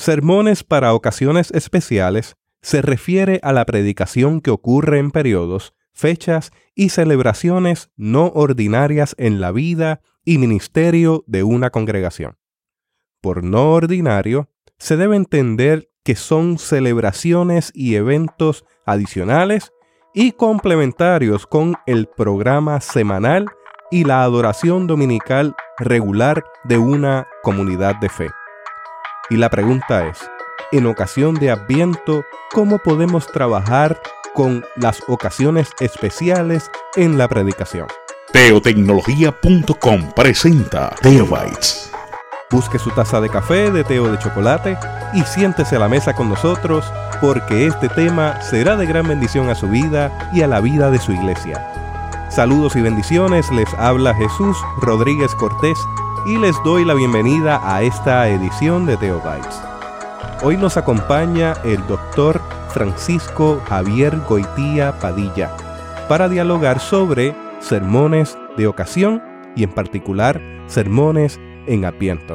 Sermones para ocasiones especiales se refiere a la predicación que ocurre en periodos, fechas y celebraciones no ordinarias en la vida y ministerio de una congregación. Por no ordinario, se debe entender que son celebraciones y eventos adicionales y complementarios con el programa semanal y la adoración dominical regular de una comunidad de fe. Y la pregunta es, en ocasión de Adviento, ¿cómo podemos trabajar con las ocasiones especiales en la predicación? Teotecnología.com presenta Teobytes. Busque su taza de café, de té o de chocolate y siéntese a la mesa con nosotros porque este tema será de gran bendición a su vida y a la vida de su iglesia. Saludos y bendiciones, les habla Jesús Rodríguez Cortés y les doy la bienvenida a esta edición de Teobytes. Hoy nos acompaña el Dr. Francisco Javier Goitía Padilla para dialogar sobre sermones de ocasión y en particular sermones en Adviento.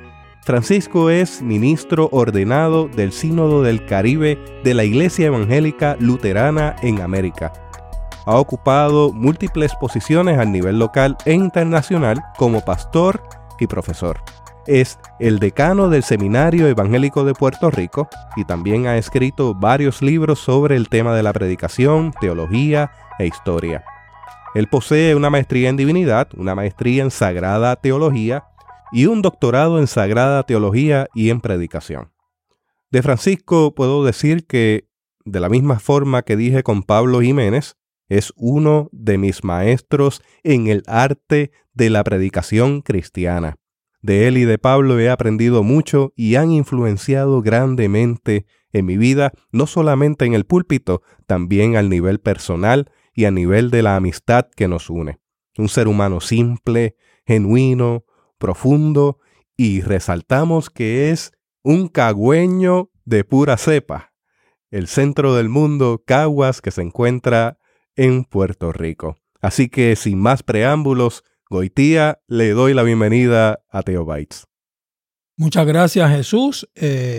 Francisco es ministro ordenado del Sínodo del Caribe de la Iglesia Evangélica Luterana en América. Ha ocupado múltiples posiciones a nivel local e internacional como pastor y profesor. Es el decano del Seminario Evangélico de Puerto Rico y también ha escrito varios libros sobre el tema de la predicación, teología e historia. Él posee una maestría en divinidad, una maestría en sagrada teología y un doctorado en sagrada teología y en predicación. De Francisco puedo decir que, de la misma forma que dije con Pablo Jiménez, es uno de mis maestros en el arte de la predicación cristiana. De él y de Pablo he aprendido mucho y han influenciado grandemente en mi vida, no solamente en el púlpito, también al nivel personal y a nivel de la amistad que nos une. Un ser humano simple, genuino, profundo, y resaltamos que es un cagüeño de pura cepa. El centro del mundo, Caguas, que se encuentra en Puerto Rico. Así que sin más preámbulos, Goitía, le doy la bienvenida a Teobytes. Muchas gracias, Jesús.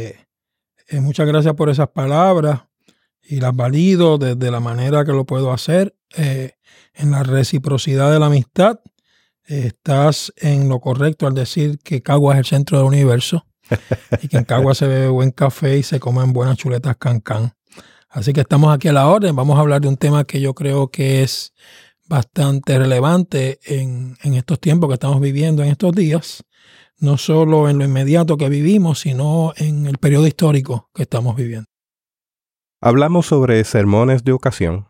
Muchas gracias por esas palabras y las valido desde la manera que lo puedo hacer. En la reciprocidad de la amistad, estás en lo correcto al decir que Caguas es el centro del universo y que en Caguas se bebe buen café y se comen buenas chuletas cancán. Así que estamos aquí a la orden. Vamos a hablar de un tema que yo creo que es bastante relevante en estos tiempos que estamos viviendo en estos días, no solo en lo inmediato que vivimos, sino en el periodo histórico que estamos viviendo. Hablamos sobre sermones de ocasión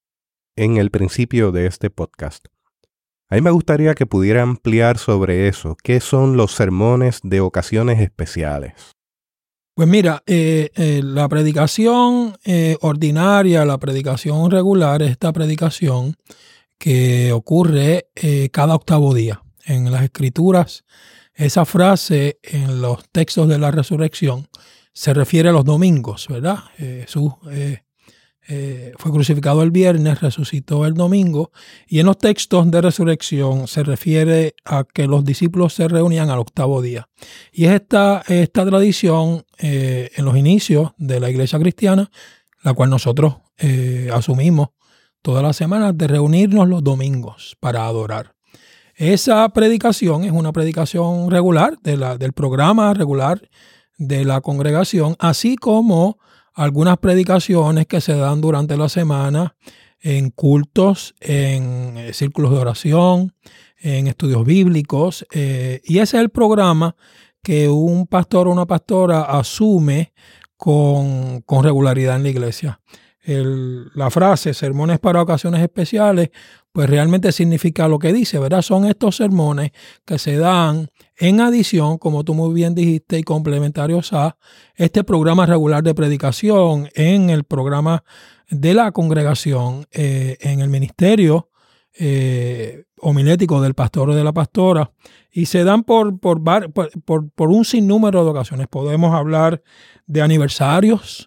en el principio de este podcast. A mí me gustaría que pudiera ampliar sobre eso. ¿Qué son los sermones de ocasiones especiales? Pues mira, la predicación ordinaria, la predicación regular, es esta predicación que ocurre cada octavo día. En las Escrituras, esa frase en los textos de la resurrección se refiere a los domingos, ¿verdad? Jesús fue crucificado el viernes, resucitó el domingo, y en los textos de resurrección se refiere a que los discípulos se reunían al octavo día. Y es esta tradición en los inicios de la iglesia cristiana, la cual nosotros asumimos todas las semanas, de reunirnos los domingos para adorar. Esa predicación es una predicación regular del programa regular de la congregación, así como algunas predicaciones que se dan durante la semana en cultos, en círculos de oración, en estudios bíblicos, y ese es el programa que un pastor o una pastora asume con regularidad en la iglesia. La frase sermones para ocasiones especiales, pues realmente significa lo que dice, ¿verdad? Son estos sermones que se dan en adición, como tú muy bien dijiste, y complementarios a este programa regular de predicación, en el programa de la congregación, en el ministerio homilético del pastor o de la pastora, y se dan por un sinnúmero de ocasiones. Podemos hablar de aniversarios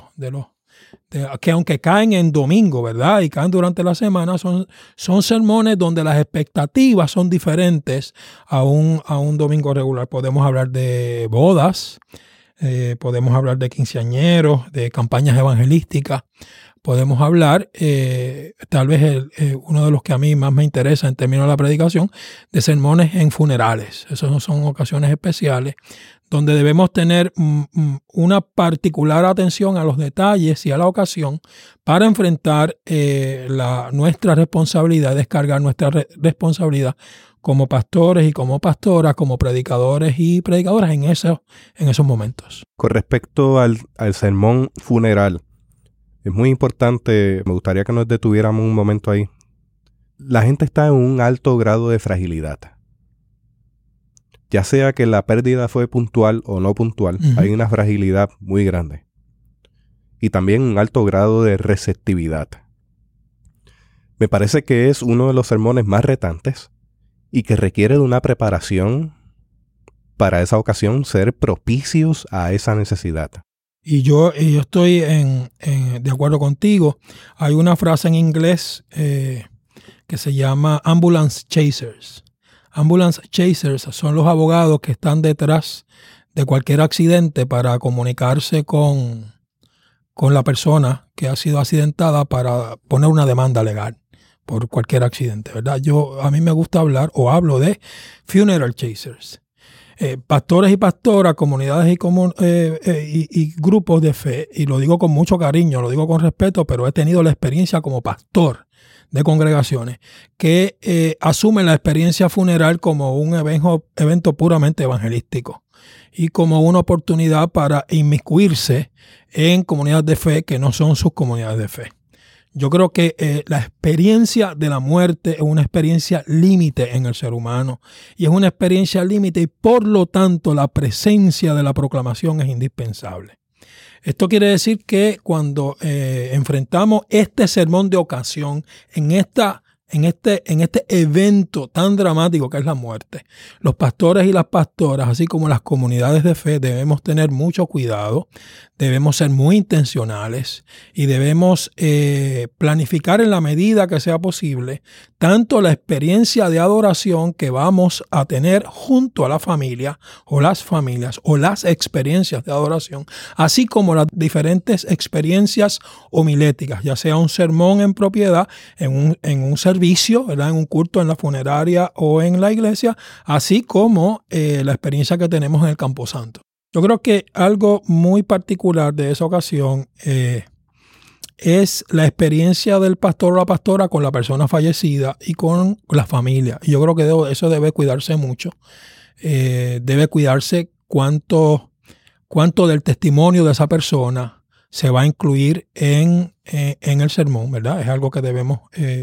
que aunque caen en domingo, ¿verdad? Y caen durante la semana, son sermones donde las expectativas son diferentes a un domingo regular. Podemos hablar de bodas, podemos hablar de quinceañeros, de campañas evangelísticas, podemos hablar, tal vez uno de los que a mí más me interesa en términos de la predicación, de sermones en funerales. Esas son ocasiones especiales donde debemos tener una particular atención a los detalles y a la ocasión para enfrentar nuestra responsabilidad, descargar nuestra responsabilidad como pastores y como pastoras, como predicadores y predicadoras en esos momentos. Con respecto al sermón funeral, es muy importante, me gustaría que nos detuviéramos un momento ahí. La gente está en un alto grado de fragilidad. Ya sea que la pérdida fue puntual o no puntual, hay una fragilidad muy grande. Y también un alto grado de receptividad. Me parece que es uno de los sermones más retantes y que requiere de una preparación para esa ocasión, ser propicios a esa necesidad. Y yo estoy de acuerdo contigo. Hay una frase en inglés que se llama ambulance chasers. Ambulance chasers son los abogados que están detrás de cualquier accidente para comunicarse con la persona que ha sido accidentada para poner una demanda legal por cualquier accidente, ¿verdad? A mí me gusta hablo de funeral chasers. Pastores y pastoras, comunidades y grupos de fe, y lo digo con mucho cariño, lo digo con respeto, pero he tenido la experiencia como pastor de congregaciones que asumen la experiencia funeral como un evento puramente evangelístico y como una oportunidad para inmiscuirse en comunidades de fe que no son sus comunidades de fe. Yo creo que la experiencia de la muerte es una experiencia límite en el ser humano y es una experiencia límite y por lo tanto la presencia de la proclamación es indispensable. Esto quiere decir que cuando enfrentamos este sermón de ocasión en este evento tan dramático que es la muerte, los pastores y las pastoras, así como las comunidades de fe, debemos tener mucho cuidado, debemos ser muy intencionales y debemos planificar en la medida que sea posible tanto la experiencia de adoración que vamos a tener junto a la familia o las familias o las experiencias de adoración, así como las diferentes experiencias homiléticas, ya sea un sermón en propiedad, en un servicio, ¿verdad? En un culto en la funeraria o en la iglesia, así como la experiencia que tenemos en el Camposanto. Yo creo que algo muy particular de esa ocasión es la experiencia del pastor o la pastora con la persona fallecida y con la familia. Y yo creo que eso debe cuidarse mucho. Debe cuidarse cuánto del testimonio de esa persona se va a incluir en el sermón, ¿verdad? Es algo que debemos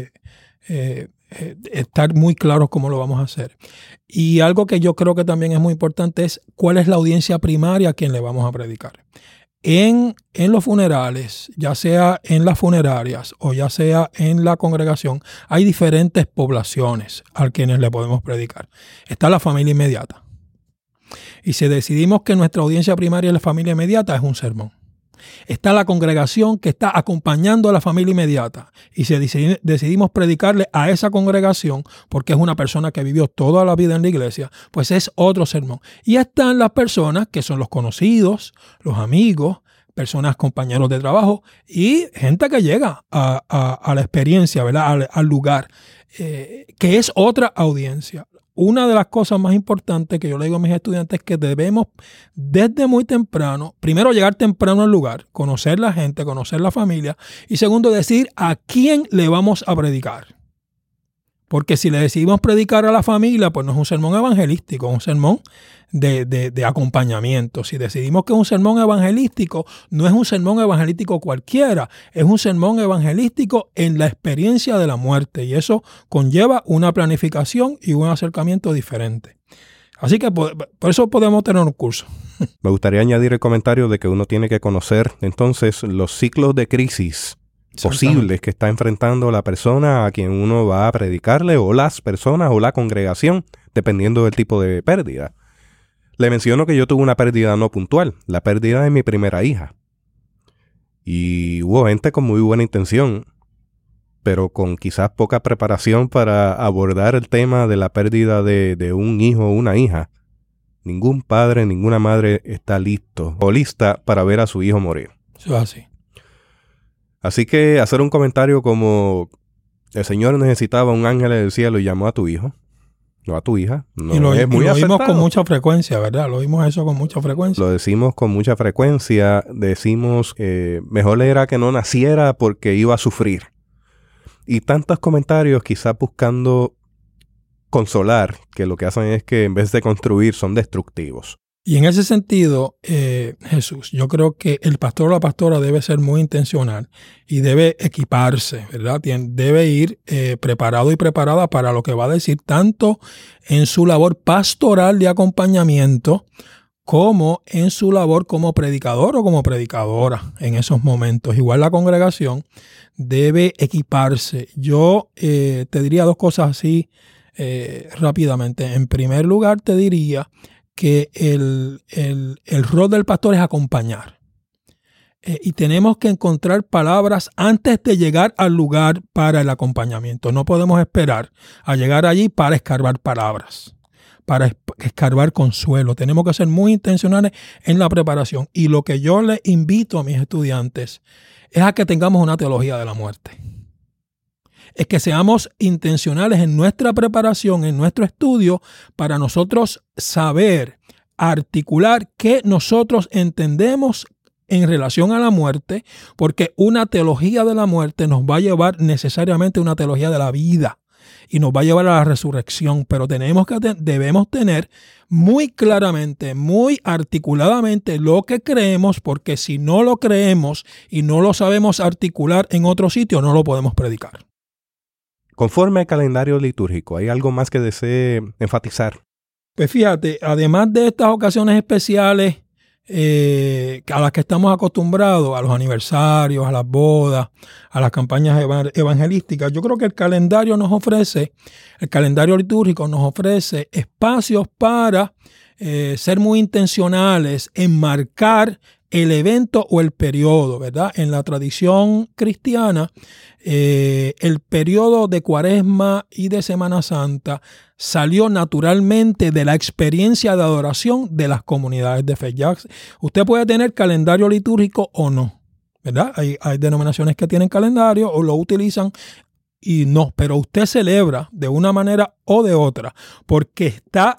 estar muy claros cómo lo vamos a hacer. Y algo que yo creo que también es muy importante es cuál es la audiencia primaria a quien le vamos a predicar. En los funerales, ya sea en las funerarias o ya sea en la congregación, hay diferentes poblaciones a quienes le podemos predicar. Está la familia inmediata. Y si decidimos que nuestra audiencia primaria es la familia inmediata, es un sermón. Está la congregación que está acompañando a la familia inmediata y si decidimos predicarle a esa congregación porque es una persona que vivió toda la vida en la iglesia, pues es otro sermón. Y están las personas que son los conocidos, los amigos, personas, compañeros de trabajo y gente que llega a la experiencia, ¿verdad? Al lugar, que es otra audiencia. Una de las cosas más importantes que yo le digo a mis estudiantes es que debemos desde muy temprano, primero llegar temprano al lugar, conocer la gente, conocer la familia y segundo decidir a quién le vamos a predicar. Porque si le decidimos predicar a la familia, pues no es un sermón evangelístico, es un sermón de acompañamiento. Si decidimos que es un sermón evangelístico, no es un sermón evangelístico cualquiera, es un sermón evangelístico en la experiencia de la muerte y eso conlleva una planificación y un acercamiento diferente. Así que por eso podemos tener un curso. Me gustaría añadir el comentario de que uno tiene que conocer entonces los ciclos de crisis posibles que está enfrentando la persona a quien uno va a predicarle o las personas o la congregación, dependiendo del tipo de pérdida. Le menciono que yo tuve una pérdida no puntual, la pérdida de mi primera hija. Y hubo gente con muy buena intención, pero con quizás poca preparación para abordar el tema de la pérdida de un hijo o una hija Ningún padre, ninguna madre está listo o lista para ver a su hijo morir. Eso es así. Así que hacer un comentario como el Señor necesitaba un ángel del cielo y llamó a tu hijo, no a tu hija, no y lo es muy acertado. oímos con mucha frecuencia, ¿verdad? Lo oímos eso con mucha frecuencia. Lo decimos con mucha frecuencia. Decimos, mejor era que no naciera porque iba a sufrir. Y tantos comentarios quizás buscando consolar, que lo que hacen es que en vez de construir son destructivos. Y en ese sentido, Jesús, yo creo que el pastor o la pastora debe ser muy intencional y debe equiparse, ¿verdad? Debe ir preparado y preparada para lo que va a decir, tanto en su labor pastoral de acompañamiento como en su labor como predicador o como predicadora en esos momentos. Igual la congregación debe equiparse. Yo te diría dos cosas así rápidamente. En primer lugar, te diría que el rol del pastor es acompañar. Y tenemos que encontrar palabras antes de llegar al lugar para el acompañamiento. No podemos esperar a llegar allí para escarbar palabras, para escarbar consuelo. Tenemos que ser muy intencionales en la preparación. Y lo que yo les invito a mis estudiantes es a que tengamos una teología de la muerte. Es que seamos intencionales en nuestra preparación, en nuestro estudio, para nosotros saber articular qué nosotros entendemos en relación a la muerte, porque una teología de la muerte nos va a llevar necesariamente a una teología de la vida y nos va a llevar a la resurrección, pero debemos tener muy claramente, muy articuladamente lo que creemos, porque si no lo creemos y no lo sabemos articular en otro sitio, no lo podemos predicar. Conforme al calendario litúrgico, ¿hay algo más que desee enfatizar? Pues fíjate, además de estas ocasiones especiales a las que estamos acostumbrados, a los aniversarios, a las bodas, a las campañas evangelísticas, yo creo que el calendario litúrgico nos ofrece espacios para ser muy intencionales en marcar el evento o el periodo, ¿verdad? En la tradición cristiana, el periodo de Cuaresma y de Semana Santa salió naturalmente de la experiencia de adoración de las comunidades de fe. Ya, usted puede tener calendario litúrgico o no, ¿verdad? Hay denominaciones que tienen calendario o lo utilizan y no, pero usted celebra de una manera o de otra porque está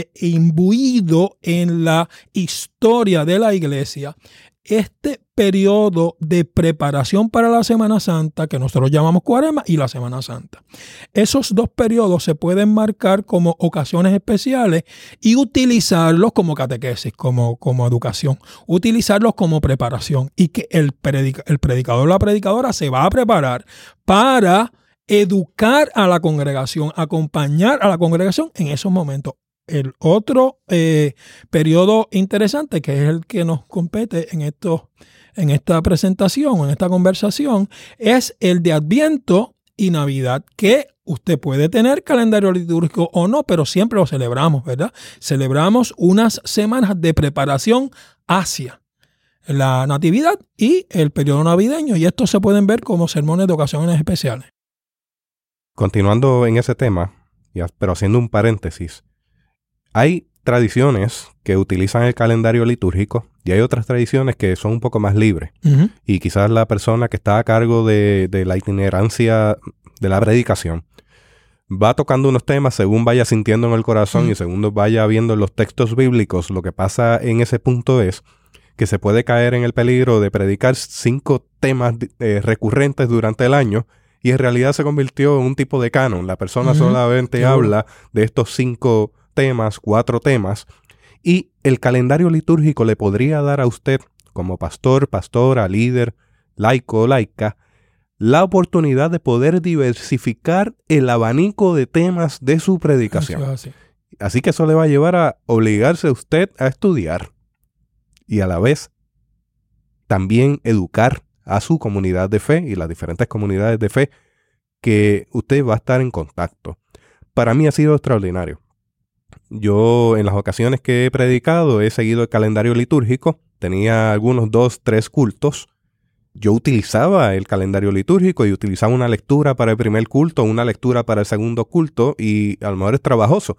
imbuido en la historia de la iglesia este periodo de preparación para la Semana Santa, que nosotros llamamos Cuaresma, y la Semana Santa. Esos dos periodos se pueden marcar como ocasiones especiales y utilizarlos como catequesis, como educación, utilizarlos como preparación, y que el predicador o la predicadora se va a preparar para educar a la congregación, acompañar a la congregación en esos momentos. El otro periodo interesante, que es el que nos compete en esta presentación, en esta conversación, es el de Adviento y Navidad, que usted puede tener calendario litúrgico o no, pero siempre lo celebramos, ¿verdad? Celebramos unas semanas de preparación hacia la Natividad y el periodo navideño, y estos se pueden ver como sermones de ocasiones especiales. Continuando en ese tema, pero haciendo un paréntesis, hay tradiciones que utilizan el calendario litúrgico y hay otras tradiciones que son un poco más libres. Uh-huh. Y quizás la persona que está a cargo de la itinerancia de la predicación va tocando unos temas según vaya sintiendo en el corazón y según vaya viendo los textos bíblicos. Lo que pasa en ese punto es que se puede caer en el peligro de predicar 5 temas recurrentes durante el año y en realidad se convirtió en un tipo de canon. La persona solamente habla de estos 5 temas, 4 temas, y el calendario litúrgico le podría dar a usted, como pastor, pastora, líder, laico o laica, la oportunidad de poder diversificar el abanico de temas de su predicación. Así que eso le va a llevar a obligarse a usted a estudiar y a la vez también educar a su comunidad de fe y las diferentes comunidades de fe que usted va a estar en contacto. Para mí ha sido extraordinario. Yo en las ocasiones que he predicado he seguido el calendario litúrgico. Tenía algunos 2, 3 cultos. Yo utilizaba el calendario litúrgico y utilizaba una lectura para el primer culto, una lectura para el segundo culto, y a lo mejor es trabajoso,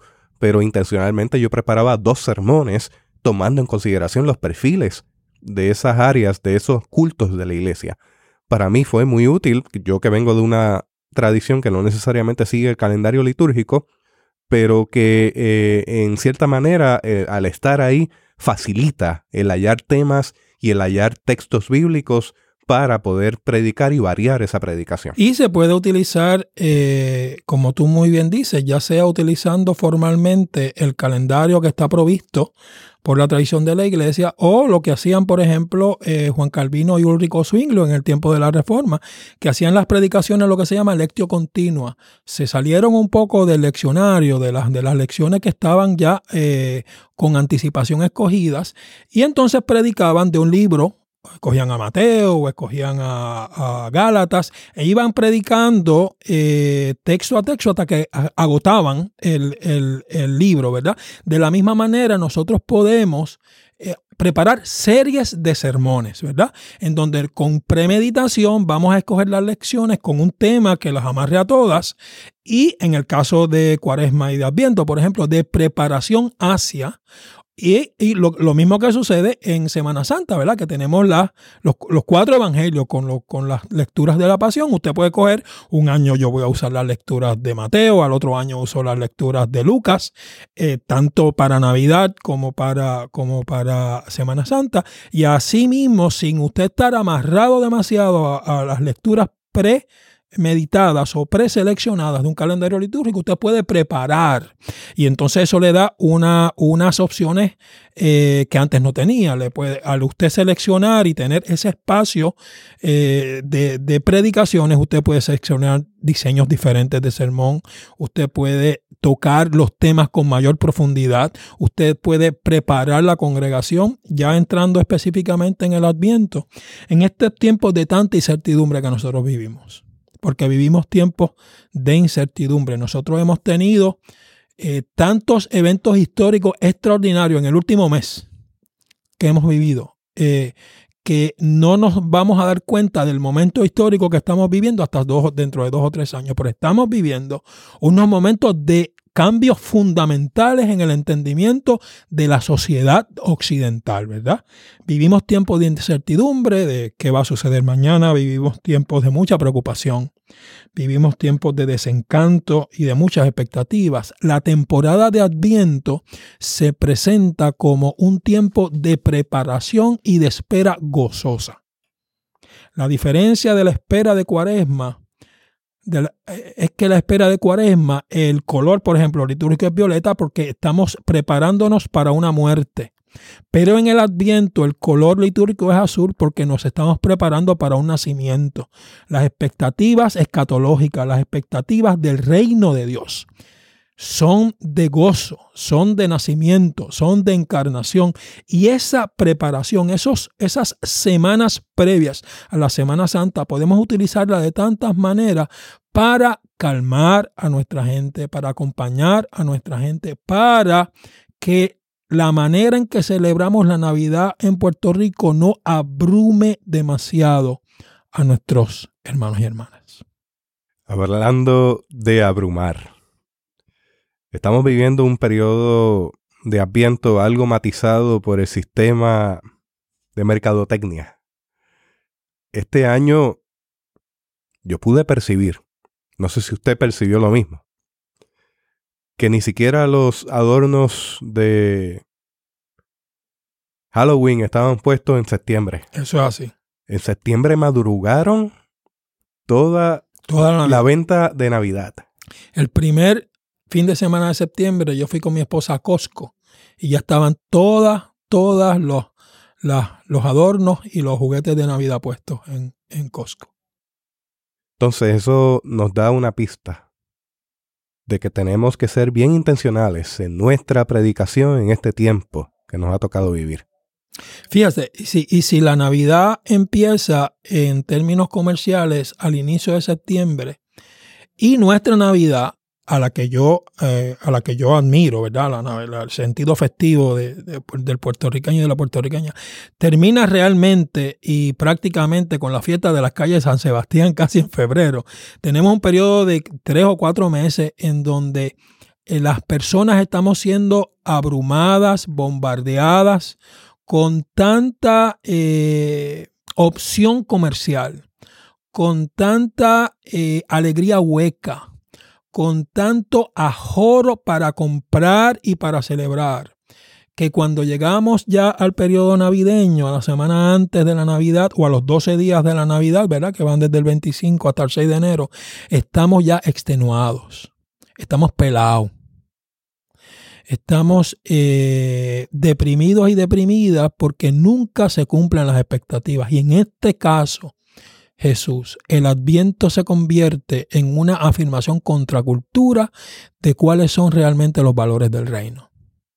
pero intencionalmente yo preparaba 2 sermones tomando en consideración los perfiles de esas áreas, de esos cultos de la iglesia. Para mí fue muy útil, yo que vengo de una tradición que no necesariamente sigue el calendario litúrgico, pero que en cierta manera al estar ahí facilita el hallar temas y el hallar textos bíblicos para poder predicar y variar esa predicación. Y se puede utilizar, como tú muy bien dices, ya sea utilizando formalmente el calendario que está provisto por la tradición de la iglesia, o lo que hacían, por ejemplo, Juan Calvino y Ulrico Zwinglio en el tiempo de la Reforma, que hacían las predicaciones lo que se llama lectio continua. Se salieron un poco del leccionario, de las lecciones que estaban ya con anticipación escogidas, y entonces predicaban de un libro. Escogían a Mateo o escogían a Gálatas e iban predicando texto a texto hasta que agotaban el libro, ¿verdad? De la misma manera nosotros podemos preparar series de sermones, ¿verdad? En donde con premeditación vamos a escoger las lecciones con un tema que las amarre a todas, y en el caso de Cuaresma y de Adviento, por ejemplo, de preparación hacia. Y lo mismo que sucede en Semana Santa, ¿verdad? Que tenemos los 4 evangelios con las lecturas de la Pasión. Usted puede coger un año, yo voy a usar las lecturas de Mateo, al otro año uso las lecturas de Lucas, tanto para Navidad como para Semana Santa. Y así mismo, sin usted estar amarrado demasiado a las lecturas meditadas o preseleccionadas de un calendario litúrgico, usted puede preparar, y entonces eso le da unas opciones que antes no tenía. Al usted seleccionar y tener ese espacio de predicaciones, usted puede seleccionar diseños diferentes de sermón, usted puede tocar los temas con mayor profundidad, usted puede preparar la congregación, ya entrando específicamente en el Adviento, en estos tiempos de tanta incertidumbre que nosotros vivimos. Porque vivimos tiempos de incertidumbre. Nosotros hemos tenido tantos eventos históricos extraordinarios en el último mes que hemos vivido, que no nos vamos a dar cuenta del momento histórico que estamos viviendo hasta dentro de 2 o 3 años. Pero estamos viviendo unos momentos de cambios fundamentales en el entendimiento de la sociedad occidental, ¿verdad? Vivimos tiempos de incertidumbre, de qué va a suceder mañana, vivimos tiempos de mucha preocupación, vivimos tiempos de desencanto y de muchas expectativas. La temporada de Adviento se presenta como un tiempo de preparación y de espera gozosa. La diferencia de la espera de Cuaresma es que la espera de Cuaresma, el color, por ejemplo, litúrgico es violeta porque estamos preparándonos para una muerte. Pero en el Adviento el color litúrgico es azul porque nos estamos preparando para un nacimiento. Las expectativas escatológicas, las expectativas del reino de Dios son de gozo, son de nacimiento, son de encarnación. Y esa preparación, esas semanas previas a la Semana Santa, podemos utilizarla de tantas maneras para calmar a nuestra gente, para acompañar a nuestra gente, para que la manera en que celebramos la Navidad en Puerto Rico no abrume demasiado a nuestros hermanos y hermanas. Hablando de abrumar, estamos viviendo un periodo de Adviento algo matizado por el sistema de mercadotecnia. Este año yo pude percibir, no sé si usted percibió lo mismo, que ni siquiera los adornos de Halloween estaban puestos en septiembre. Eso es así. En septiembre madrugaron toda la venta de Navidad. El primer fin de semana de septiembre yo fui con mi esposa a Costco y ya estaban todos los adornos y los juguetes de Navidad puestos en Costco. Entonces eso nos da una pista de que tenemos que ser bien intencionales en nuestra predicación en este tiempo que nos ha tocado vivir. Fíjate, y si la Navidad empieza en términos comerciales al inicio de septiembre y nuestra Navidad, a la que yo admiro, ¿verdad? El sentido festivo del puertorriqueño y de la puertorriqueña, termina realmente y prácticamente con la fiesta de las calles de San Sebastián casi en febrero. Tenemos un periodo de 3 o 4 meses en donde las personas estamos siendo abrumadas, bombardeadas con tanta opción comercial, con tanta alegría hueca, con tanto ajoro para comprar y para celebrar, que cuando llegamos ya al periodo navideño, a la semana antes de la Navidad o a los 12 días de la Navidad, ¿verdad?, que van desde el 25 hasta el 6 de enero, estamos ya extenuados, estamos pelados, estamos deprimidos y deprimidas porque nunca se cumplen las expectativas. Y en este caso, Jesús, el Adviento se convierte en una afirmación contracultura de cuáles son realmente los valores del reino.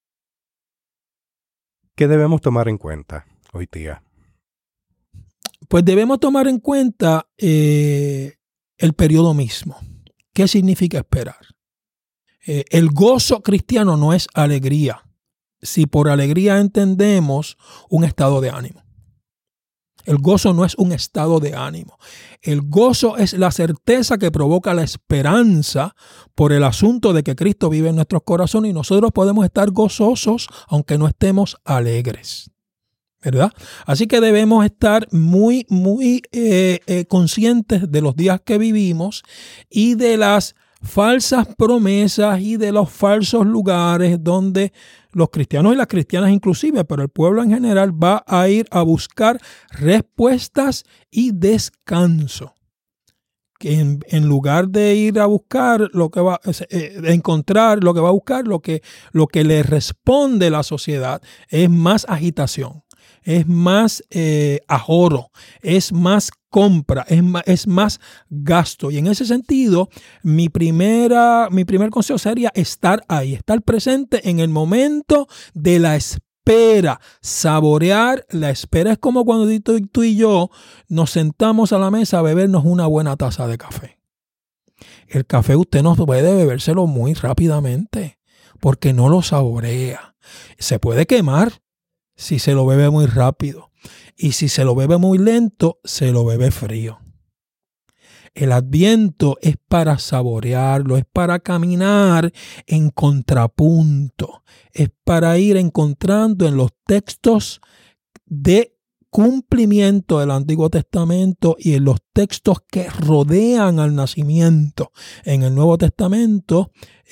¿Qué debemos tomar en cuenta hoy día? Pues debemos tomar en cuenta el periodo mismo. ¿Qué significa esperar? El gozo cristiano no es alegría, si por alegría entendemos un estado de ánimo. El gozo no es un estado de ánimo. El gozo es la certeza que provoca la esperanza por el asunto de que Cristo vive en nuestros corazones y nosotros podemos estar gozosos aunque no estemos alegres, ¿verdad? Así que debemos estar muy conscientes de los días que vivimos y de las falsas promesas y de los falsos lugares donde los cristianos y las cristianas inclusive, pero el pueblo en general va a ir a buscar respuestas y descanso. Que en lugar de ir a buscar lo que va a encontrar, lo que va a buscar, lo que le responde la sociedad es más agitación, es más ahorro, es más compra, es más gasto. Y en ese sentido, mi primer consejo sería estar ahí, estar presente en el momento de la espera, saborear la espera. Es como cuando tú y yo nos sentamos a la mesa a bebernos una buena taza de café. El café usted no puede bebérselo muy rápidamente porque no lo saborea. Se puede quemar si se lo bebe muy rápido. Y si se lo bebe muy lento, se lo bebe frío. El Adviento es para saborearlo, es para caminar en contrapunto, es para ir encontrando en los textos de cumplimiento del Antiguo Testamento y en los textos que rodean al nacimiento en el Nuevo Testamento,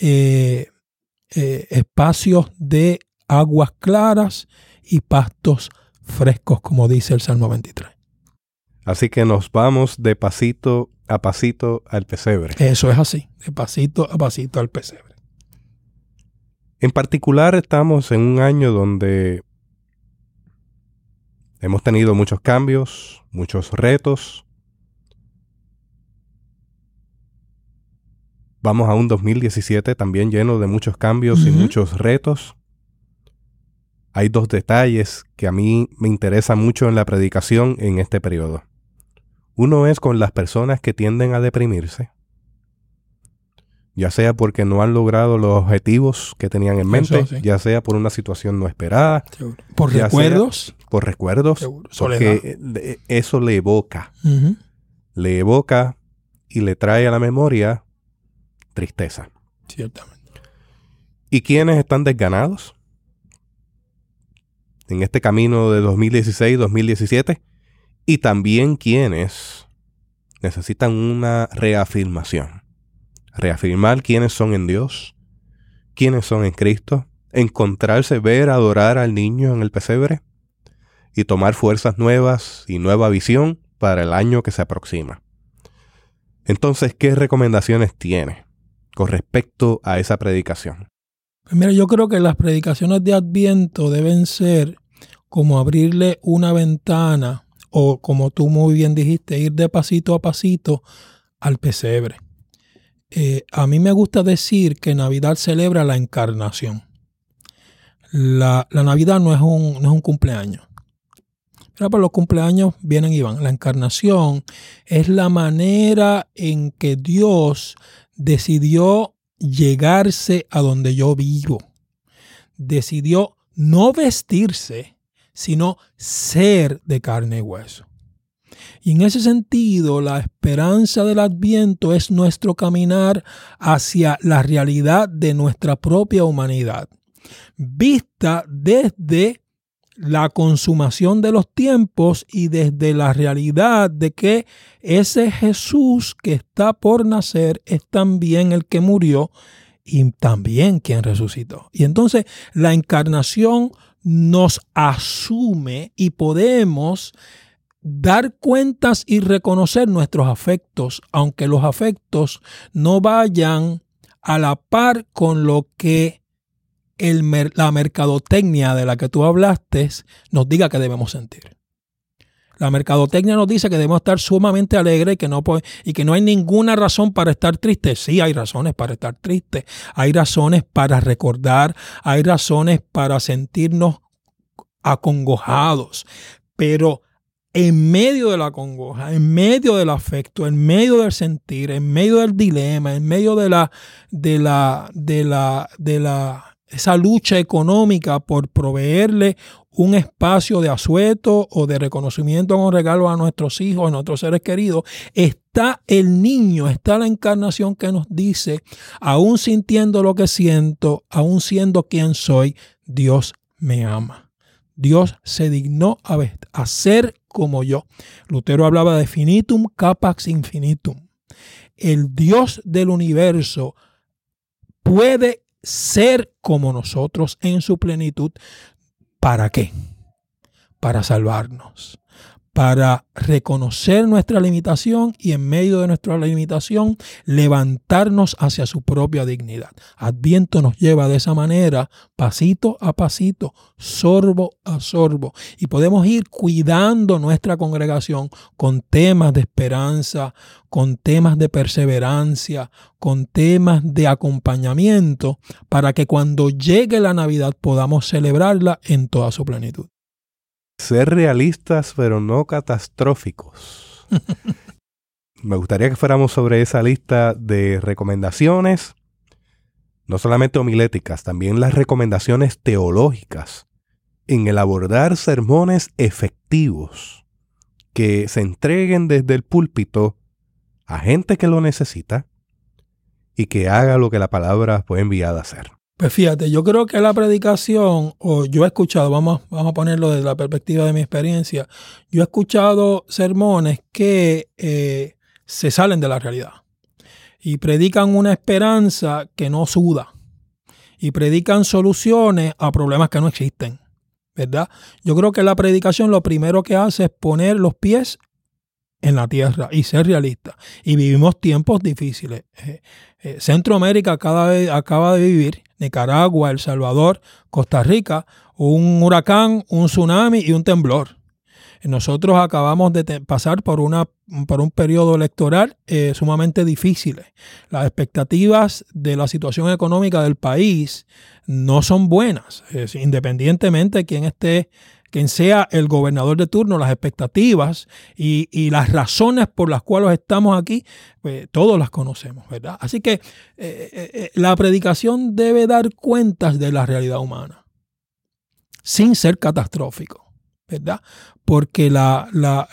espacios de aguas claras y pastos frescos, como dice el Salmo 23. Así que nos vamos de pasito a pasito al pesebre. Eso es así, de pasito a pasito al pesebre. En particular estamos en un año donde hemos tenido muchos cambios, muchos retos. Vamos a un 2017 también lleno de muchos cambios y muchos retos. Hay dos detalles que a mí me interesan mucho en la predicación en este periodo. Uno es con las personas que tienden a deprimirse, ya sea porque no han logrado los objetivos que tenían en mente, sí, ya sea por una situación no esperada. Seguro. ¿Por recuerdos? Por recuerdos, seguro. Porque eso le evoca. Le evoca y le trae a la memoria tristeza. Ciertamente. ¿Y quiénes están desganados en este camino de 2016-2017? Y también quienes necesitan una reafirmación. Reafirmar quiénes son en Dios, quiénes son en Cristo, encontrarse, ver, adorar al niño en el pesebre y tomar fuerzas nuevas y nueva visión para el año que se aproxima. Entonces, ¿qué recomendaciones tiene con respecto a esa predicación? Pues mira, yo creo que las predicaciones de Adviento deben ser como abrirle una ventana o, como tú muy bien dijiste, ir de pasito a pasito al pesebre. A mí me gusta decir que Navidad celebra la encarnación. La Navidad no es un cumpleaños. Pero los cumpleaños vienen y van. La encarnación es la manera en que Dios decidió llegarse a donde yo vivo. Decidió no vestirse, sino ser de carne y hueso. Y en ese sentido, la esperanza del Adviento es nuestro caminar hacia la realidad de nuestra propia humanidad, vista desde la consumación de los tiempos y desde la realidad de que ese Jesús que está por nacer es también el que murió y también quien resucitó. Y entonces la encarnación nos asume y podemos dar cuentas y reconocer nuestros afectos, aunque los afectos no vayan a la par con lo que la mercadotecnia de la que tú hablaste nos diga que debemos sentir. La mercadotecnia nos dice que debemos estar sumamente alegres y que no hay ninguna razón para estar tristes. Sí, hay razones para estar tristes, hay razones para recordar, hay razones para sentirnos acongojados, pero en medio de la congoja, en medio del afecto, en medio del sentir, en medio del dilema, en medio de esa lucha económica por proveerle un espacio de asueto o de reconocimiento con regalo a nuestros hijos, a nuestros seres queridos, está el niño, está la encarnación que nos dice, aún sintiendo lo que siento, aún siendo quien soy, Dios me ama. Dios se dignó a ser como yo. Lutero hablaba de finitum capax infinitum. El Dios del universo puede ser como nosotros en su plenitud. ¿Para qué? Para salvarnos, para reconocer nuestra limitación y en medio de nuestra limitación levantarnos hacia su propia dignidad. Adviento nos lleva de esa manera, pasito a pasito, sorbo a sorbo, y podemos ir cuidando nuestra congregación con temas de esperanza, con temas de perseverancia, con temas de acompañamiento, para que cuando llegue la Navidad podamos celebrarla en toda su plenitud. Ser realistas, pero no catastróficos. Me gustaría que fuéramos sobre esa lista de recomendaciones, no solamente homiléticas, también las recomendaciones teológicas en el abordar sermones efectivos que se entreguen desde el púlpito a gente que lo necesita y que haga lo que la palabra fue enviada a hacer. Pues fíjate, yo creo que la predicación, o yo he escuchado, vamos a ponerlo desde la perspectiva de mi experiencia, yo he escuchado sermones que se salen de la realidad y predican una esperanza que no suda y predican soluciones a problemas que no existen, ¿verdad? Yo creo que la predicación lo primero que hace es poner los pies en la tierra y ser realista. Y vivimos tiempos difíciles. Centroamérica acaba de vivir, Nicaragua, El Salvador, Costa Rica, un huracán, un tsunami y un temblor. Nosotros acabamos de pasar por un periodo electoral sumamente difícil. Las expectativas de la situación económica del país no son buenas. Independientemente de quien sea el gobernador de turno, las expectativas y las razones por las cuales estamos aquí, pues todos las conocemos, ¿verdad? Así que la predicación debe dar cuentas de la realidad humana, sin ser catastrófico, ¿verdad? Porque la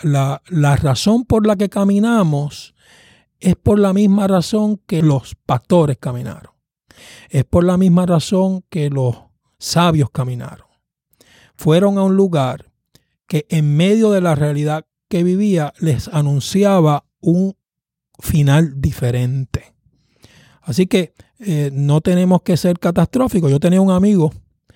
razón por la que caminamos es por la misma razón que los pastores caminaron. Es por la misma razón que los sabios caminaron. Fueron a un lugar que en medio de la realidad que vivía les anunciaba un final diferente. Así que no tenemos que ser catastróficos. Yo tengo un amigo,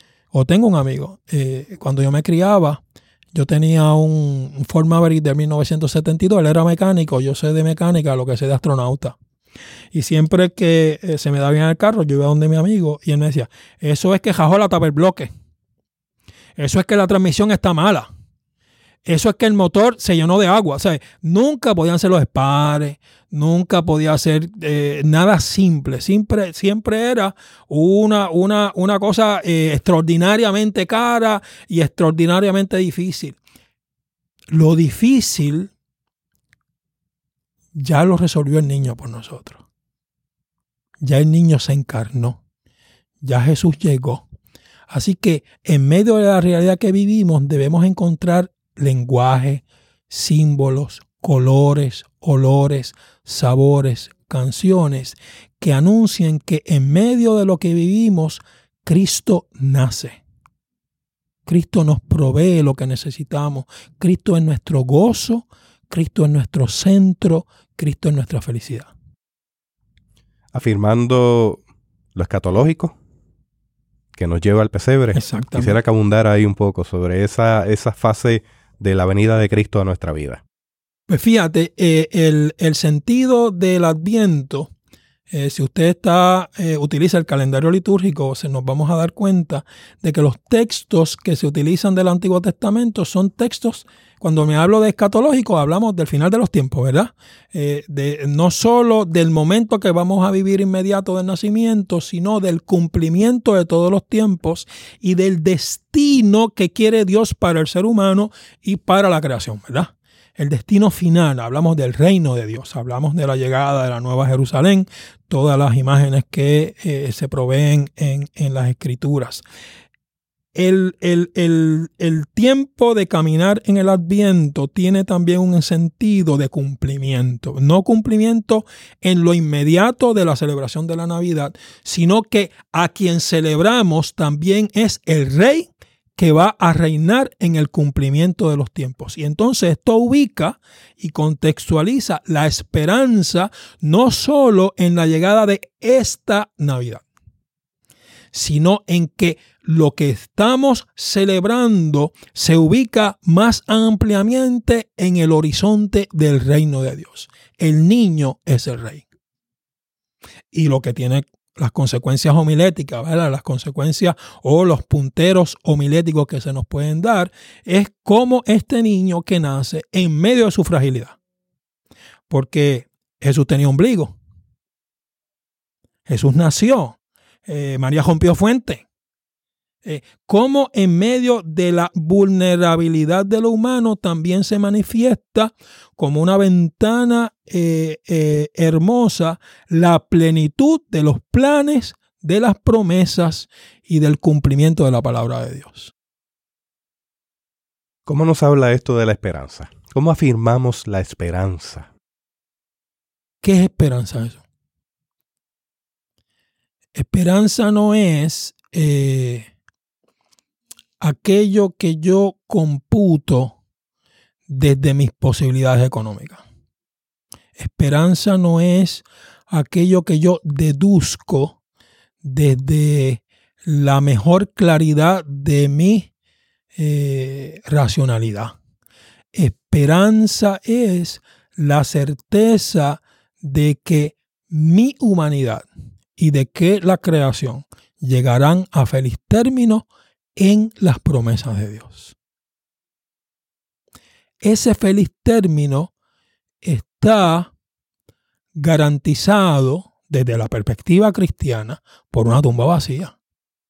cuando yo me criaba, yo tenía un Ford Maverick de 1972, él era mecánico, yo sé de mecánica lo que sé de astronauta. Y siempre que se me da bien el carro, yo iba donde mi amigo y él me decía, eso es que jajola tapa el bloque. Eso es que la transmisión está mala. Eso es que el motor se llenó de agua. O sea, nunca podían ser los espares, nunca podía ser nada simple. Siempre era una cosa extraordinariamente cara y extraordinariamente difícil. Lo difícil ya lo resolvió el niño por nosotros. Ya el niño se encarnó. Ya Jesús llegó. Así que en medio de la realidad que vivimos debemos encontrar lenguaje, símbolos, colores, olores, sabores, canciones que anuncien que en medio de lo que vivimos, Cristo nace. Cristo nos provee lo que necesitamos. Cristo es nuestro gozo, Cristo es nuestro centro, Cristo es nuestra felicidad. Afirmando lo escatológico que nos lleva al pesebre. Exactamente. Quisiera que abundara ahí un poco sobre esa fase de la venida de Cristo a nuestra vida. Pues fíjate, el sentido del Adviento, si usted utiliza el calendario litúrgico, nos vamos a dar cuenta de que los textos que se utilizan del Antiguo Testamento son textos, cuando me hablo de escatológico, hablamos del final de los tiempos, ¿verdad? No solo del momento que vamos a vivir inmediato del nacimiento, sino del cumplimiento de todos los tiempos y del destino que quiere Dios para el ser humano y para la creación, ¿verdad? El destino final, hablamos del reino de Dios, hablamos de la llegada de la Nueva Jerusalén, todas las imágenes que se proveen en las Escrituras. El tiempo de caminar en el Adviento tiene también un sentido de cumplimiento. No cumplimiento en lo inmediato de la celebración de la Navidad, sino que a quien celebramos también es el Rey que va a reinar en el cumplimiento de los tiempos. Y entonces esto ubica y contextualiza la esperanza no solo en la llegada de esta Navidad, sino en que lo que estamos celebrando se ubica más ampliamente en el horizonte del reino de Dios. El niño es el rey. Y lo que tiene las consecuencias homiléticas, ¿verdad? Las consecuencias o los punteros homiléticos que se nos pueden dar es cómo este niño que nace en medio de su fragilidad. Porque Jesús tenía ombligo. Jesús nació. María rompió fuente. Cómo en medio de la vulnerabilidad de lo humano también se manifiesta como una ventana hermosa la plenitud de los planes, de las promesas y del cumplimiento de la palabra de Dios. ¿Cómo nos habla esto de la esperanza? ¿Cómo afirmamos la esperanza? ¿Qué es esperanza eso? Esperanza no es aquello que yo computo desde mis posibilidades económicas. Esperanza no es aquello que yo deduzco desde la mejor claridad de mi racionalidad. Esperanza es la certeza de que mi humanidad y de que la creación llegarán a feliz término en las promesas de Dios. Ese feliz término está garantizado desde la perspectiva cristiana por una tumba vacía.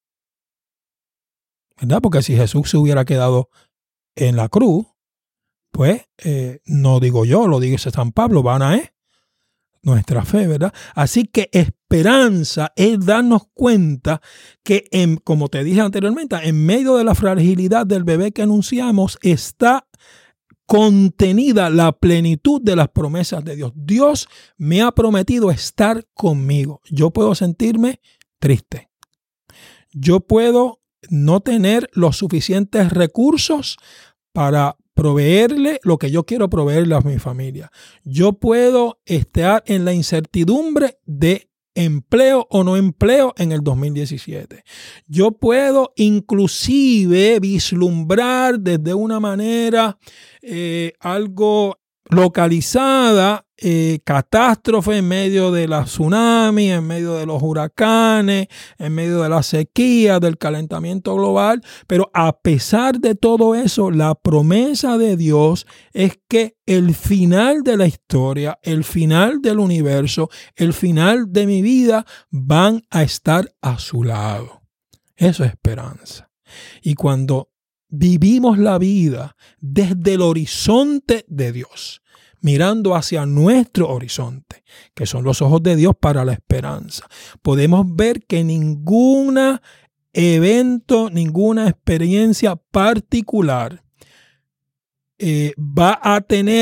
¿Verdad? Porque si Jesús se hubiera quedado en la cruz, pues no digo yo, lo dice San Pablo, vana es nuestra fe, ¿verdad? Así que esperanza es darnos cuenta que, como te dije anteriormente, en medio de la fragilidad del bebé que anunciamos está contenida la plenitud de las promesas de Dios. Dios me ha prometido estar conmigo. Yo puedo sentirme triste. Yo puedo no tener los suficientes recursos para proveerle lo que yo quiero proveerle a mi familia. Yo puedo estar en la incertidumbre de empleo o no empleo en el 2017. Yo puedo inclusive vislumbrar desde una manera algo localizada, catástrofe en medio de la tsunami, en medio de los huracanes, en medio de la sequía, del calentamiento global. Pero a pesar de todo eso, la promesa de Dios es que el final de la historia, el final del universo, el final de mi vida van a estar a su lado. Eso es esperanza. Y cuando vivimos la vida desde el horizonte de Dios, mirando hacia nuestro horizonte, que son los ojos de Dios para la esperanza, podemos ver que ningún evento, ninguna experiencia particular va a tener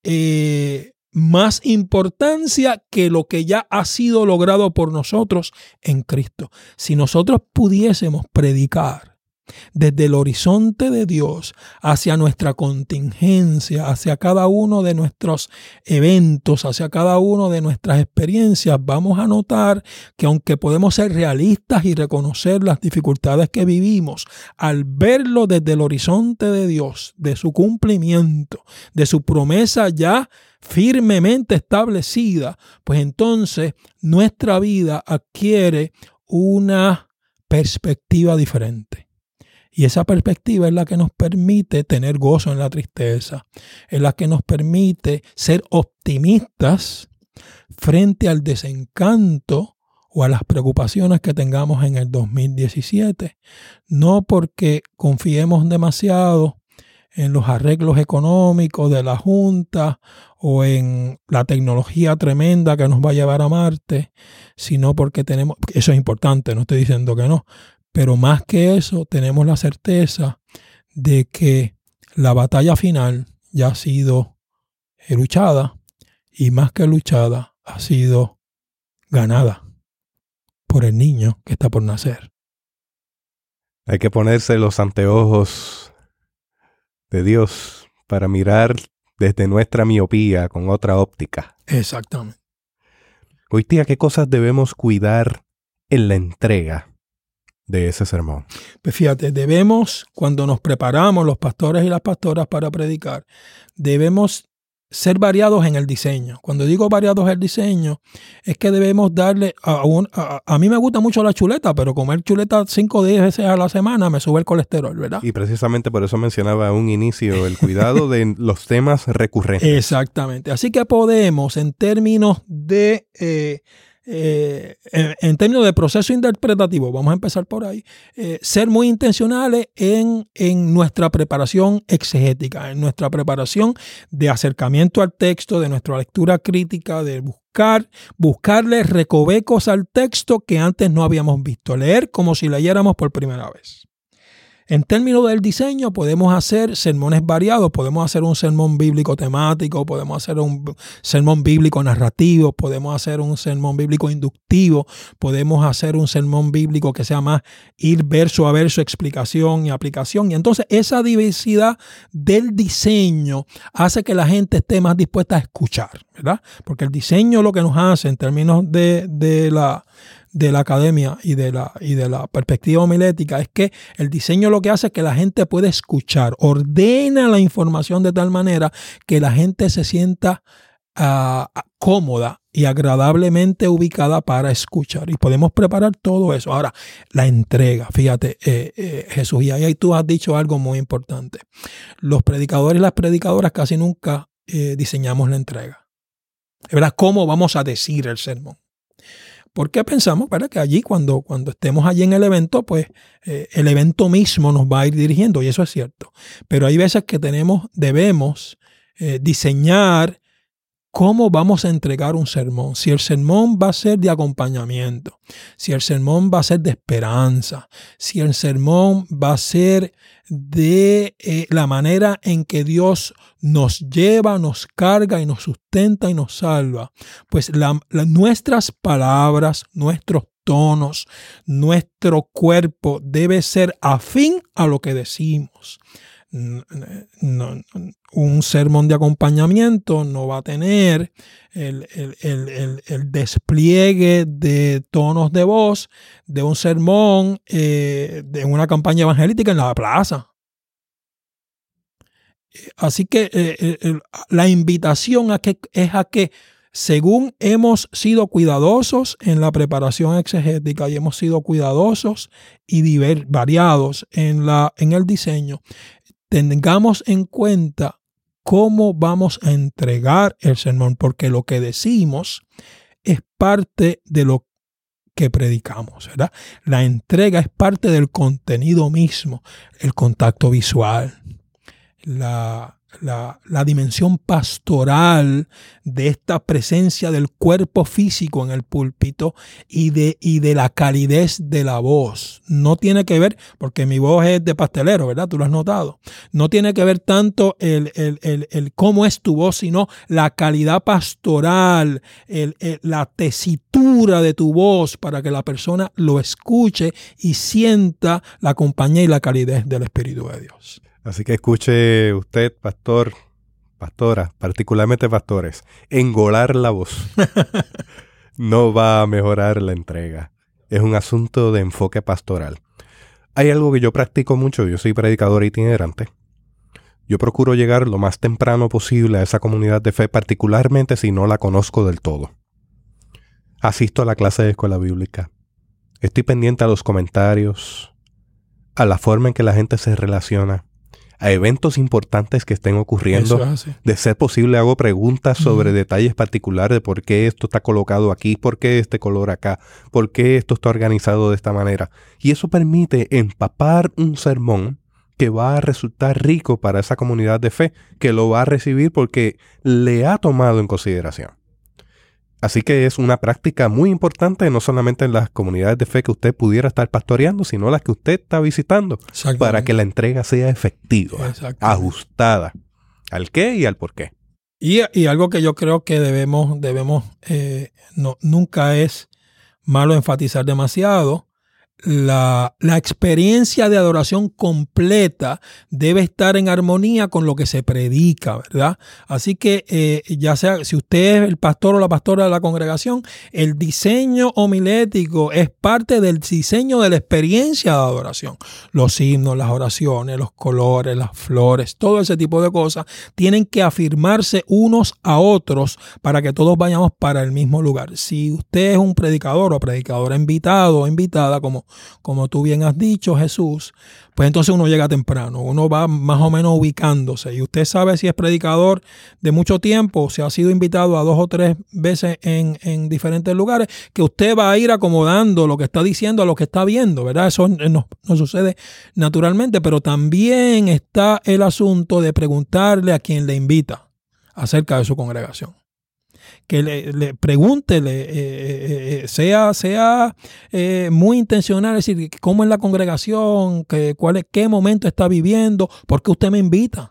más importancia que lo que ya ha sido logrado por nosotros en Cristo. Si nosotros pudiésemos predicar desde el horizonte de Dios hacia nuestra contingencia, hacia cada uno de nuestros eventos, hacia cada uno de nuestras experiencias, vamos a notar que aunque podemos ser realistas y reconocer las dificultades que vivimos, al verlo desde el horizonte de Dios, de su cumplimiento, de su promesa ya firmemente establecida, pues entonces nuestra vida adquiere una perspectiva diferente. Y esa perspectiva es la que nos permite tener gozo en la tristeza, es la que nos permite ser optimistas frente al desencanto o a las preocupaciones que tengamos en el 2017. No porque confiemos demasiado en los arreglos económicos de la Junta o en la tecnología tremenda que nos va a llevar a Marte, sino porque tenemos, eso es importante, no estoy diciendo que no, pero más que eso tenemos la certeza de que la batalla final ya ha sido luchada y más que luchada ha sido ganada por el niño que está por nacer. Hay que ponerse los anteojos de Dios para mirar desde nuestra miopía con otra óptica. Exactamente. Hoy día, ¿qué cosas debemos cuidar en la entrega de ese sermón? Pues fíjate, debemos, cuando nos preparamos los pastores y las pastoras para predicar, debemos ser variados en el diseño. Cuando digo variados en el diseño, es que debemos darle a mí me gusta mucho la chuleta, pero comer chuleta 5 o 10 veces a la semana me sube el colesterol, ¿verdad? Y precisamente por eso mencionaba a un inicio el cuidado de los temas recurrentes. Exactamente. Así que podemos, en términos de proceso interpretativo, vamos a empezar por ahí, ser muy intencionales en nuestra preparación exegética, en nuestra preparación de acercamiento al texto, de nuestra lectura crítica, de buscarle recovecos al texto que antes no habíamos visto, leer como si leyéramos por primera vez. En términos del diseño, podemos hacer sermones variados, podemos hacer un sermón bíblico temático, podemos hacer un sermón bíblico narrativo, podemos hacer un sermón bíblico inductivo, podemos hacer un sermón bíblico que sea más ir verso a verso, explicación y aplicación. Y entonces esa diversidad del diseño hace que la gente esté más dispuesta a escuchar, ¿verdad? Porque el diseño lo que nos hace en términos de la academia y de la perspectiva homilética es que el diseño lo que hace es que la gente puede escuchar, ordena la información de tal manera que la gente se sienta cómoda y agradablemente ubicada para escuchar. Y podemos preparar todo eso. Ahora, la entrega, fíjate, Jesús, y ahí tú has dicho algo muy importante. Los predicadores y las predicadoras casi nunca diseñamos la entrega. ¿Verdad? ¿Cómo vamos a decir el sermón? Porque pensamos, ¿verdad?, que allí cuando estemos allí en el evento, pues el evento mismo nos va a ir dirigiendo, y eso es cierto. Pero hay veces que debemos diseñar cómo vamos a entregar un sermón. Si el sermón va a ser de acompañamiento, si el sermón va a ser de esperanza, si el sermón va a ser de la manera en que Dios nos lleva, nos carga y nos sustenta y nos salva, pues nuestras palabras, nuestros tonos, nuestro cuerpo debe ser afín a lo que decimos. Un sermón de acompañamiento no va a tener el despliegue de tonos de voz de un sermón de una campaña evangelística en la plaza. Así que la invitación es a que según hemos sido cuidadosos en la preparación exegética y hemos sido cuidadosos y variados en el diseño, tengamos en cuenta cómo vamos a entregar el sermón, porque lo que decimos es parte de lo que predicamos, ¿verdad? La entrega es parte del contenido mismo, el contacto visual, la la dimensión pastoral de esta presencia del cuerpo físico en el púlpito y de la calidez de la voz. No tiene que ver, porque mi voz es de pastelero, ¿verdad? Tú lo has notado. No tiene que ver tanto el cómo es tu voz, sino la calidad pastoral, la tesitura de tu voz para que la persona lo escuche y sienta la compañía y la calidez del Espíritu de Dios. Así que escuche usted, pastor, pastora, particularmente pastores, engolar la voz no va a mejorar la entrega. Es un asunto de enfoque pastoral. Hay algo que yo practico mucho, yo soy predicador itinerante. Yo procuro llegar lo más temprano posible a esa comunidad de fe, particularmente si no la conozco del todo. Asisto a la clase de escuela bíblica. Estoy pendiente a los comentarios, a la forma en que la gente se relaciona, a eventos importantes que estén ocurriendo. De ser posible, hago preguntas sobre detalles particulares de por qué esto está colocado aquí, por qué este color acá, por qué esto está organizado de esta manera. Y eso permite empapar un sermón que va a resultar rico para esa comunidad de fe, que lo va a recibir porque le ha tomado en consideración. Así que es una práctica muy importante, no solamente en las comunidades de fe que usted pudiera estar pastoreando, sino las que usted está visitando, para que la entrega sea efectiva, ajustada al qué y al por qué. Y algo que yo creo que debemos nunca es malo enfatizar demasiado, la experiencia de adoración completa debe estar en armonía con lo que se predica, ¿verdad? Así que ya sea si usted es el pastor o la pastora de la congregación, el diseño homilético es parte del diseño de la experiencia de adoración. Los himnos, las oraciones, los colores, las flores, todo ese tipo de cosas tienen que afirmarse unos a otros para que todos vayamos para el mismo lugar. Si usted es un predicador o predicadora invitado o invitada, como tú bien has dicho, Jesús, pues entonces uno llega temprano, uno va más o menos ubicándose y usted sabe si es predicador de mucho tiempo, si ha sido invitado a 2 o 3 veces en diferentes lugares, que usted va a ir acomodando lo que está diciendo a lo que está viendo, ¿verdad? Eso no sucede naturalmente, pero también está el asunto de preguntarle a quien le invita acerca de su congregación. Que le pregúntele, sea muy intencional, es decir, cómo es la congregación, qué momento está viviendo, por qué usted me invita.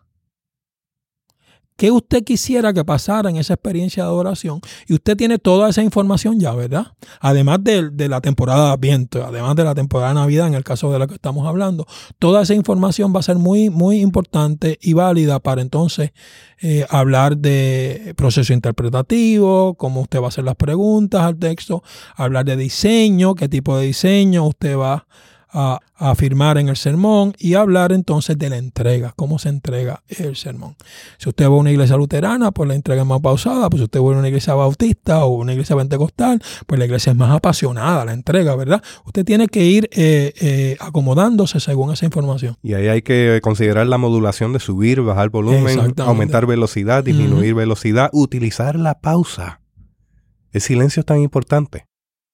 ¿Qué usted quisiera que pasara en esa experiencia de adoración? Y usted tiene toda esa información ya, ¿verdad? Además de la temporada de Adviento, además de la temporada de Navidad, en el caso de la que estamos hablando, toda esa información va a ser muy, muy importante y válida para entonces hablar de proceso interpretativo, cómo usted va a hacer las preguntas al texto, hablar de diseño, qué tipo de diseño usted va a afirmar en el sermón y hablar entonces de la entrega, cómo se entrega el sermón. Si usted va a una iglesia luterana, pues la entrega es más pausada, pues si usted va a una iglesia bautista o una iglesia pentecostal, pues la iglesia es más apasionada, la entrega, ¿verdad? Usted tiene que ir acomodándose según esa información. Y ahí hay que considerar la modulación de subir, bajar volumen, aumentar velocidad, disminuir velocidad, utilizar la pausa. El silencio es tan importante.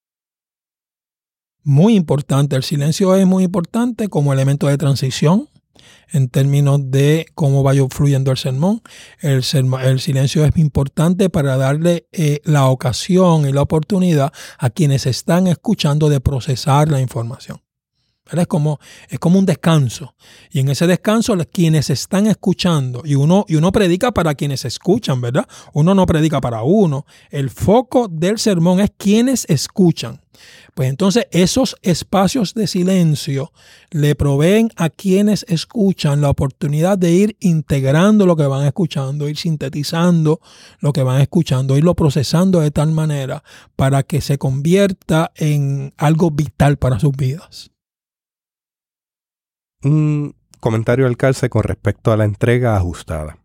Muy importante, el silencio es muy importante como elemento de transición en términos de cómo vaya fluyendo el sermón. El silencio es importante para darle la ocasión y la oportunidad a quienes están escuchando de procesar la información. Es como un descanso. Y en ese descanso, quienes están escuchando, y uno predica para quienes escuchan, ¿verdad? Uno no predica para uno. El foco del sermón es quienes escuchan. Pues entonces esos espacios de silencio le proveen a quienes escuchan la oportunidad de ir integrando lo que van escuchando, ir sintetizando lo que van escuchando, irlo procesando de tal manera para que se convierta en algo vital para sus vidas. Un comentario al calce con respecto a la entrega ajustada.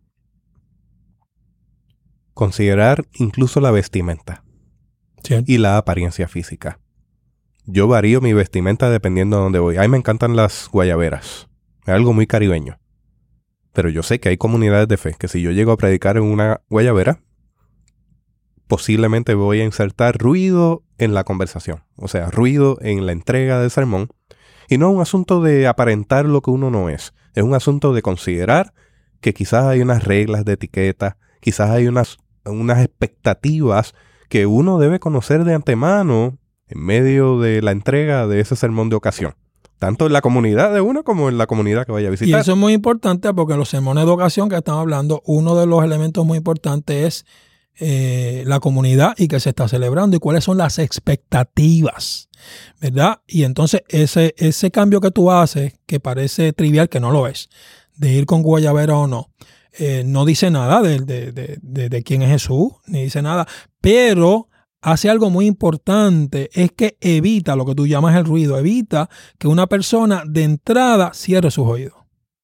Considerar incluso la vestimenta y la apariencia física. Yo varío mi vestimenta dependiendo de dónde voy. A mí me encantan las guayaberas. Es algo muy caribeño. Pero yo sé que hay comunidades de fe que si yo llego a predicar en una guayabera, posiblemente voy a insertar ruido en la conversación. O sea, ruido en la entrega del sermón. Y no es un asunto de aparentar lo que uno no es. Es un asunto de considerar que quizás hay unas reglas de etiqueta, quizás hay unas expectativas que uno debe conocer de antemano en medio de la entrega de ese sermón de ocasión, tanto en la comunidad de uno como en la comunidad que vaya a visitar. Y eso es muy importante porque en los sermones de ocasión que estamos hablando, uno de los elementos muy importantes es la comunidad y que se está celebrando y cuáles son las expectativas, ¿verdad? Y entonces ese cambio que tú haces, que parece trivial, que no lo es, de ir con guayabera o no, no dice nada de quién es Jesús, ni dice nada, pero hace algo muy importante, es que evita lo que tú llamas el ruido, evita que una persona de entrada cierre sus oídos.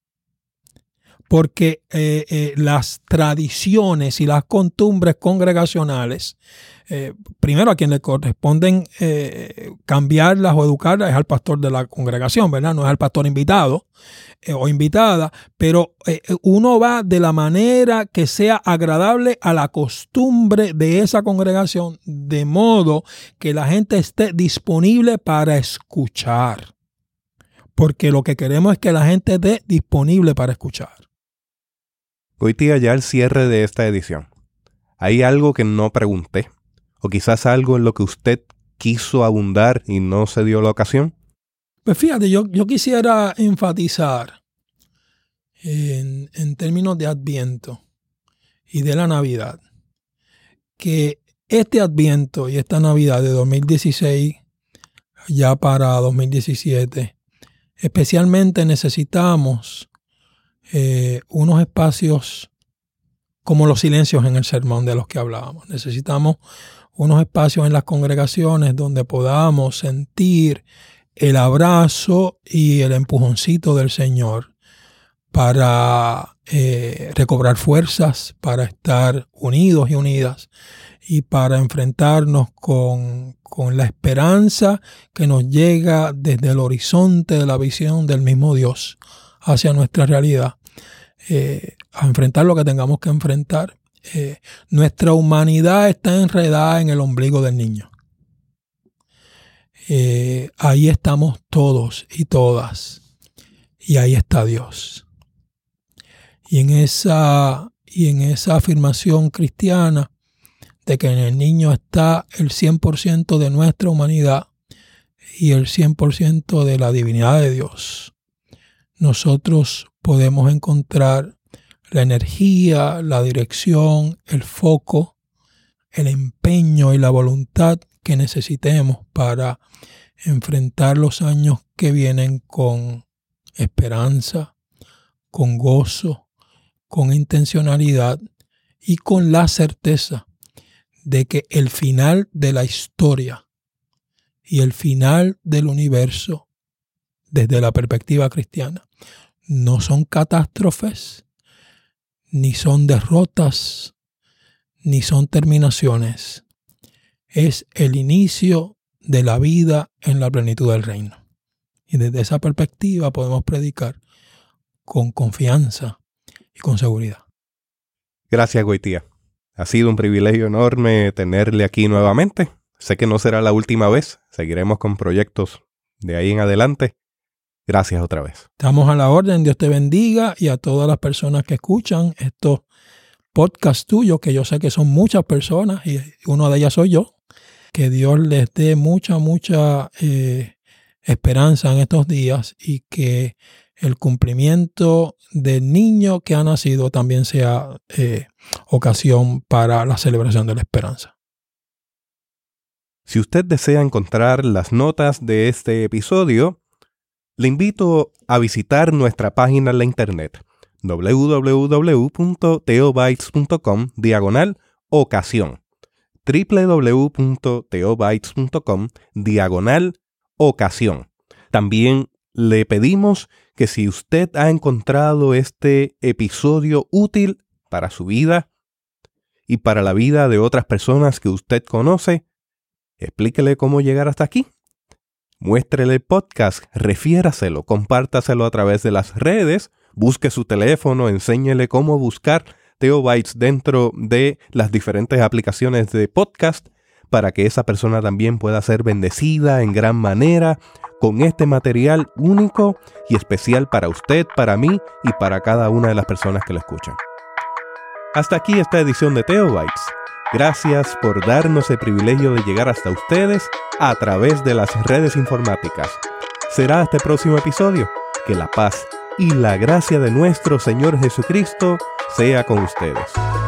Porque las tradiciones y las costumbres congregacionales, primero a quien le corresponden cambiarlas o educarlas es al pastor de la congregación, ¿verdad? No es al pastor invitado o invitada, pero uno va de la manera que sea agradable a la costumbre de esa congregación, de modo que la gente esté disponible para escuchar. Porque lo que queremos es que la gente esté disponible para escuchar. Goitia, ya al cierre de esta edición, ¿hay algo que no pregunté? ¿O quizás algo en lo que usted quiso abundar y no se dio la ocasión? Pues fíjate, yo quisiera enfatizar en términos de Adviento y de la Navidad, que este Adviento y esta Navidad de 2016, ya para 2017, especialmente necesitamos unos espacios como los silencios en el sermón de los que hablábamos. Necesitamos unos espacios en las congregaciones donde podamos sentir el abrazo y el empujoncito del Señor para recobrar fuerzas, para estar unidos y unidas y para enfrentarnos con la esperanza que nos llega desde el horizonte de la visión del mismo Dios hacia nuestra realidad. A enfrentar lo que tengamos que enfrentar. Nuestra humanidad está enredada en el ombligo del niño. Ahí estamos todos y todas. Y ahí está Dios. Y en esa afirmación cristiana de que en el niño está el 100% de nuestra humanidad y el 100% de la divinidad de Dios, nosotros podemos encontrar la energía, la dirección, el foco, el empeño y la voluntad que necesitemos para enfrentar los años que vienen con esperanza, con gozo, con intencionalidad y con la certeza de que el final de la historia y el final del universo, desde la perspectiva cristiana, no son catástrofes, ni son derrotas, ni son terminaciones. Es el inicio de la vida en la plenitud del reino. Y desde esa perspectiva podemos predicar con confianza y con seguridad. Gracias, Goitia. Ha sido un privilegio enorme tenerle aquí nuevamente. Sé que no será la última vez. Seguiremos con proyectos de ahí en adelante. Gracias otra vez. Estamos a la orden. Dios te bendiga y a todas las personas que escuchan estos podcasts tuyos, que yo sé que son muchas personas y una de ellas soy yo. Que Dios les dé mucha esperanza en estos días y que el cumplimiento del niño que ha nacido también sea ocasión para la celebración de la esperanza. Si usted desea encontrar las notas de este episodio, le invito a visitar nuestra página en la internet www.theobytes.com/ocasión www.theobytes.com/ocasión. También le pedimos que si usted ha encontrado este episodio útil para su vida y para la vida de otras personas que usted conoce, explíquele cómo llegar hasta aquí. Muéstrele el podcast, refiéraselo, compártaselo a través de las redes, busque su teléfono, enséñele cómo buscar Theobytes dentro de las diferentes aplicaciones de podcast para que esa persona también pueda ser bendecida en gran manera con este material único y especial para usted, para mí y para cada una de las personas que lo escuchan. Hasta aquí esta edición de Teobytes. Gracias por darnos el privilegio de llegar hasta ustedes a través de las redes informáticas. Será hasta el próximo episodio. Que la paz y la gracia de nuestro Señor Jesucristo sea con ustedes.